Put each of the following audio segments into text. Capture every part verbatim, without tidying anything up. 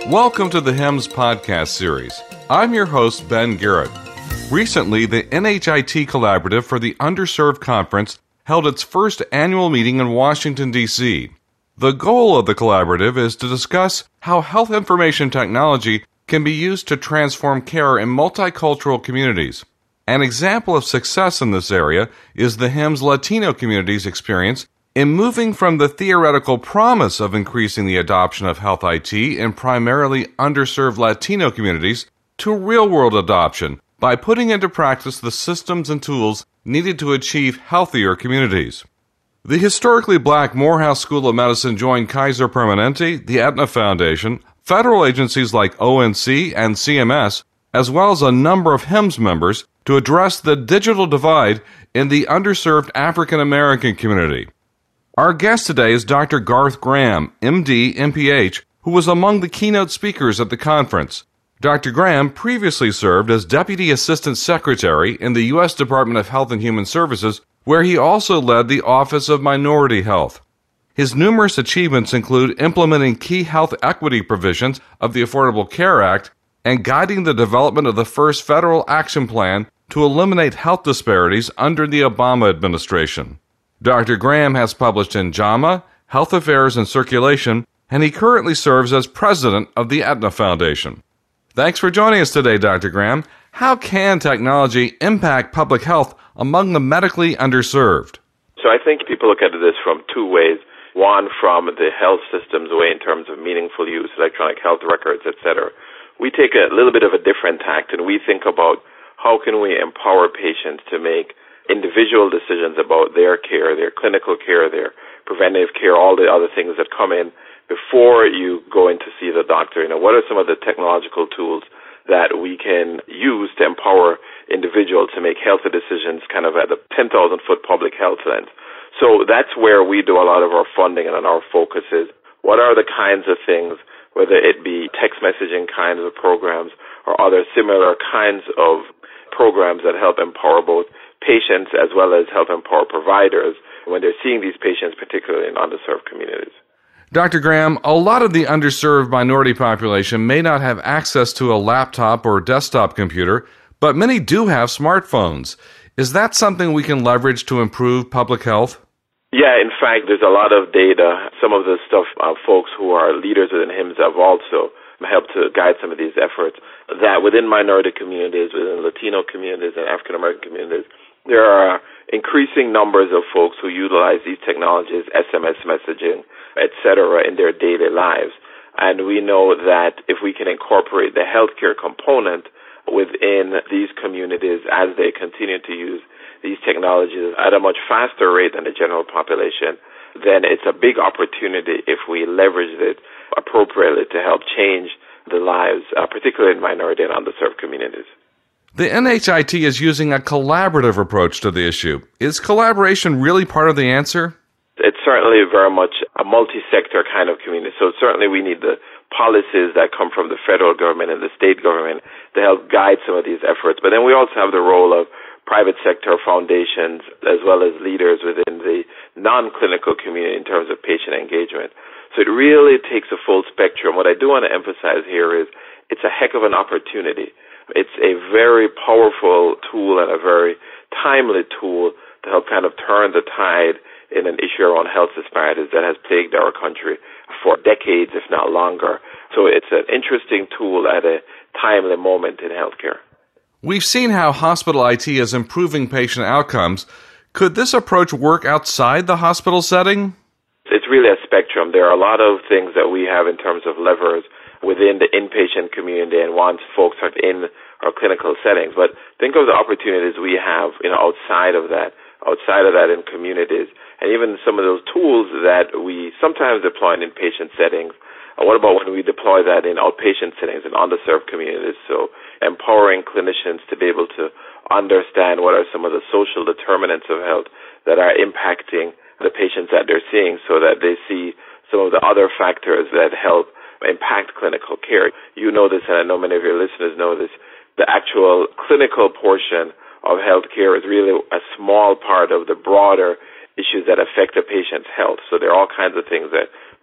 Welcome to the HIMSS podcast series. I'm your host, Ben Garrett. Recently, the N H I T Collaborative for the Underserved Conference held its first annual meeting in Washington, D C The goal of the collaborative is to discuss how health information technology can be used to transform care in multicultural communities. An example of success in this area is the HIMSS Latino community's experience in moving from the theoretical promise of increasing the adoption of health I T in primarily underserved Latino communities to real-world adoption by putting into practice the systems and tools needed to achieve healthier communities. The historically black Morehouse School of Medicine joined Kaiser Permanente, the Aetna Foundation, federal agencies like O N C and C M S, as well as a number of HIMSS members to address the digital divide in the underserved African American community. Our guest today is Doctor Garth Graham, M D, M P H, who was among the keynote speakers at the conference. Doctor Graham previously served as Deputy Assistant Secretary in the U S Department of Health and Human Services, where he also led the Office of Minority Health. His numerous achievements include implementing key health equity provisions of the Affordable Care Act and guiding the development of the first federal action plan to eliminate health disparities under the Obama administration. Doctor Graham has published in JAMA, Health Affairs and Circulation, and he currently serves as president of the Aetna Foundation. Thanks for joining us today, Doctor Graham. How can technology impact public health among the medically underserved? So I think people look at this from two ways. One, from the health system's way in terms of meaningful use, electronic health records, et cetera. We take a little bit of a different tact, and we think about how can we empower patients to make individual decisions about their care, their clinical care, their preventive care, all the other things that come in before you go in to see the doctor. You know, what are some of the technological tools that we can use to empower individuals to make healthy decisions kind of at the ten thousand foot public health lens? So that's where we do a lot of our funding and our focus is what are the kinds of things, whether it be text messaging kinds of programs or other similar kinds of programs that help empower both patients as well as help empower providers when they're seeing these patients, particularly in underserved communities. Doctor Graham, a lot of the underserved minority population may not have access to a laptop or desktop computer, but many do have smartphones. Is that something we can leverage to improve public health? Yeah, in fact, there's a lot of data. Some of the stuff uh, folks who are leaders within HIMSS have also helped to guide some of these efforts, that within minority communities, within Latino communities and African American communities, there are increasing numbers of folks who utilize these technologies, S M S messaging, et cetera, in their daily lives. And we know that if we can incorporate the healthcare component within these communities as they continue to use these technologies at a much faster rate than the general population, then it's a big opportunity if we leverage it appropriately to help change the lives, uh, particularly in minority and underserved communities. The N H I T is using a collaborative approach to the issue. Is collaboration really part of the answer? It's certainly very much a multi-sector kind of community. So certainly we need the policies that come from the federal government and the state government to help guide some of these efforts. But then we also have the role of private sector foundations as well as leaders within the non-clinical community in terms of patient engagement. So it really takes a full spectrum. What I do want to emphasize here is it's a heck of an opportunity. It's a very powerful tool and a very timely tool to help kind of turn the tide in an issue around health disparities that has plagued our country for decades, if not longer. So it's an interesting tool at a timely moment in healthcare. We've seen how hospital I T is improving patient outcomes. Could this approach work outside the hospital setting? It's really a spectrum. There are a lot of things that we have in terms of levers within the inpatient community and once folks are in our clinical settings. But think of the opportunities we have, you know, outside of that, outside of that in communities, and even some of those tools that we sometimes deploy in inpatient settings. And what about when we deploy that in outpatient settings in underserved communities? So empowering clinicians to be able to understand what are some of the social determinants of health that are impacting the patients that they're seeing so that they see some of the other factors that help impact clinical care. You know this, and I know many of your listeners know this. The actual clinical portion of healthcare is really a small part of the broader issues that affect the patient's health. So there are all kinds of things that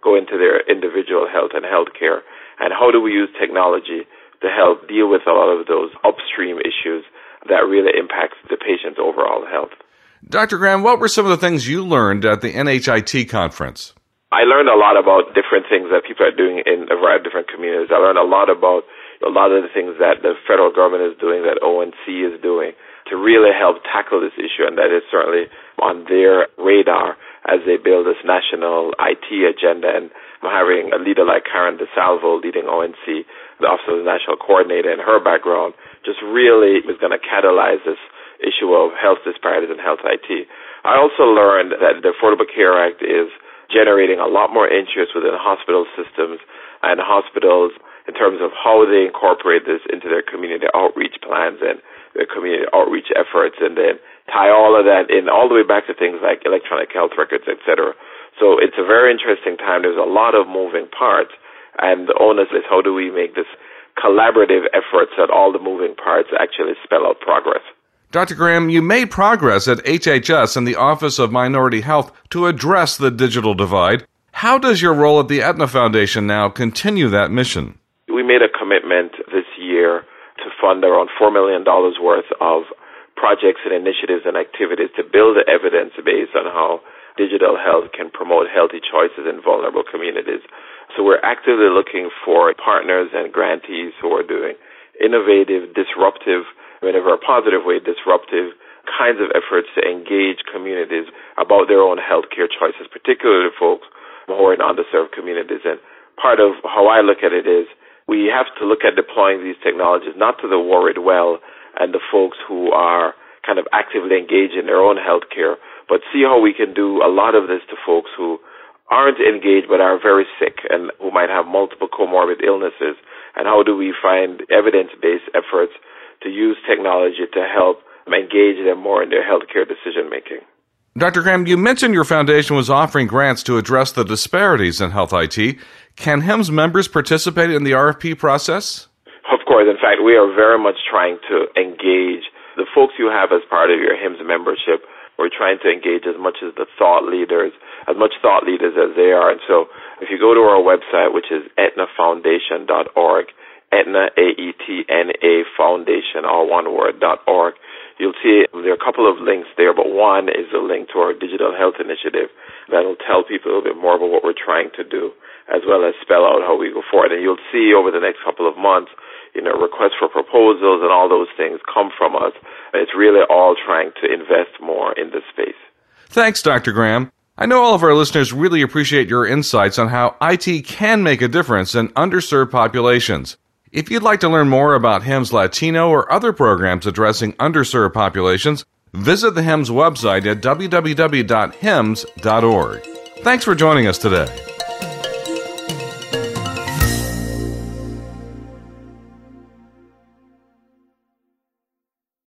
go into their individual health and healthcare, and how do we use technology to help deal with a lot of those upstream issues that really impact the patient's overall health. Doctor Graham, what were some of the things you learned at the N H I T conference? I learned a lot about different things that people are doing in a variety of different communities. I learned a lot about a lot of the things that the federal government is doing, that O N C is doing, to really help tackle this issue, and that is certainly on their radar as they build this national I T agenda. And having a leader like Karen DeSalvo leading O N C, the Office of the National Coordinator, and her background just really is going to catalyze this issue of health disparities and health I T. I also learned that the Affordable Care Act is generating a lot more interest within hospital systems and hospitals in terms of how they incorporate this into their community outreach plans and their community outreach efforts, and then tie all of that in all the way back to things like electronic health records, et cetera. So it's a very interesting time. There's a lot of moving parts, and the onus is how do we make this collaborative effort so that all the moving parts actually spell out progress. Doctor Graham, you made progress at H H S and the Office of Minority Health to address the digital divide. How does your role at the Aetna Foundation now continue that mission? We made a commitment this year to fund around four million dollars worth of projects and initiatives and activities to build the evidence base on how digital health can promote healthy choices in vulnerable communities. So we're actively looking for partners and grantees who are doing innovative, disruptive, in a very positive way, disruptive kinds of efforts to engage communities about their own healthcare choices, particularly folks who are in underserved communities. And part of how I look at it is we have to look at deploying these technologies not to the worried well and the folks who are kind of actively engaged in their own healthcare, but see how we can do a lot of this to folks who aren't engaged but are very sick and who might have multiple comorbid illnesses, and how do we find evidence-based efforts to use technology to help engage them more in their healthcare decision-making. Doctor Graham, you mentioned your foundation was offering grants to address the disparities in health I T. Can HIMSS members participate in the R F P process? Of course. In fact, we are very much trying to engage the folks you have as part of your HIMSS membership. We're trying to engage as much as the thought leaders, as much thought leaders as they are. And so if you go to our website, which is aetna foundation dot org, Aetna, A E T N A Foundation, all one word, dot org, you'll see there are a couple of links there, but one is a link to our digital health initiative that'll tell people a little bit more about what we're trying to do, as well as spell out how we go forward. And you'll see over the next couple of months, you know, requests for proposals and all those things come from us. It's really all trying to invest more in this space. Thanks, Doctor Graham. I know all of our listeners really appreciate your insights on how I T can make a difference in underserved populations. If you'd like to learn more about HIMSS Latino or other programs addressing underserved populations, visit the HIMSS website at w w w dot hims dot org. Thanks for joining us today.